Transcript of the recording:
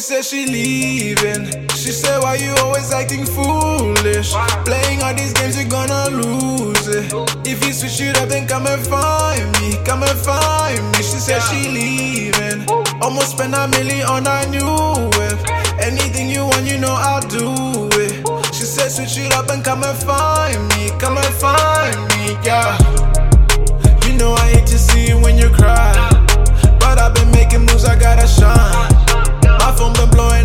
said she leaving. She said, why you always acting foolish? Playing all these games, you're gonna lose it. If you switch it up, then come and find me. Come and find me. She said she leaving. Almost spent $1 million on a new whip. Anything you want, you know I'll do it. She said switch it up and come and find me. Come and find me, yeah. You know I hate to see you when you cry, but I've been making moves, I gotta shine. My phone been blowing